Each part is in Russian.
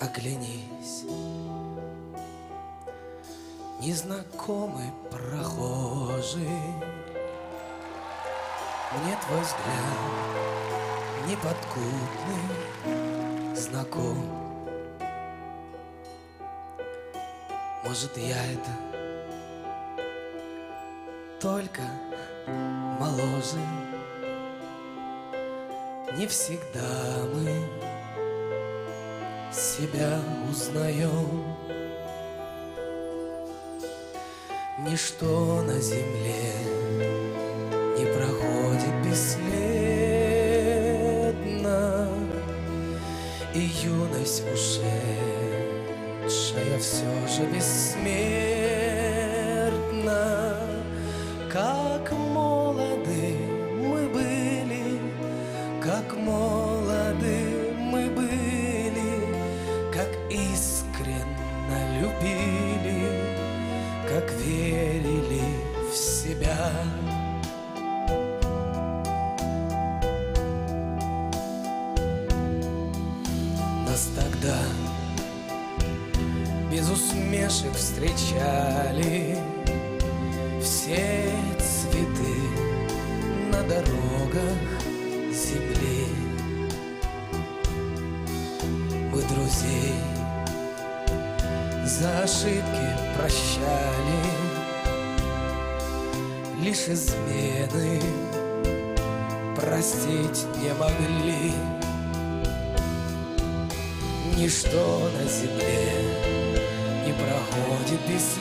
Оглянись, незнакомый прохожий, мне твой взгляд неподкупный знаком. Может, я это только моложе. Не всегда мы себя узнаем. Ничто на земле не проходит бесследно, и юность ушедшая все же бессмертна. Как молоды мы были, как молоды мы были, как искренно любили, как верили в себя. Нас тогда без усмешек встречали все цветы на дорогах земли. Мы друзей за ошибки прощали, лишь измены простить не могли. Ничто на земле не проходит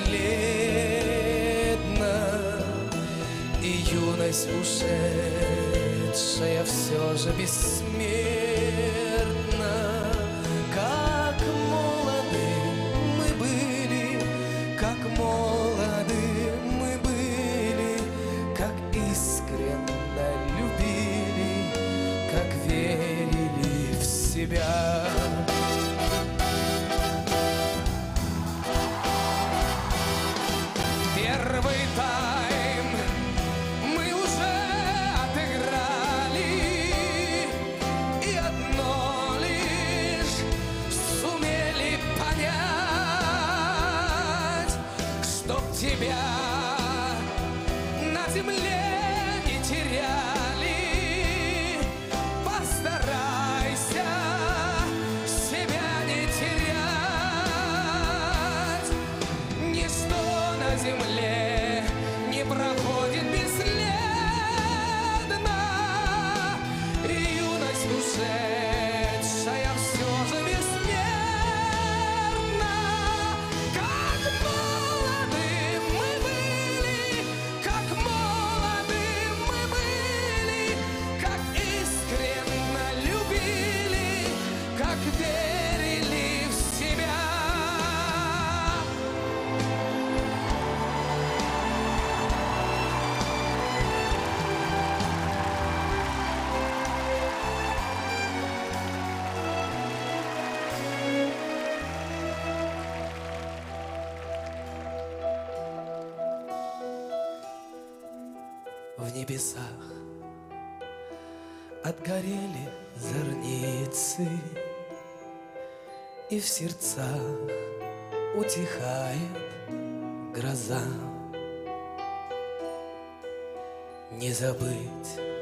бесследно, и юность ушедшая все же бессмертна. Как молоды мы были, как молоды мы были, как искренно любили, как верили в себя. Первый тайм мы уже отыграли, и одно лишь сумели понять, чтоб тебя на земле не теряли. Постарайся себя не терять. Ничто на земле не проходит бесследно, и юность ушедшая все же бессмертна. Как молоды мы были, как молоды мы были, как искренно любили, как верили в себя. В небесах отгорели зорницы, и в сердцах утихает гроза. Не забыть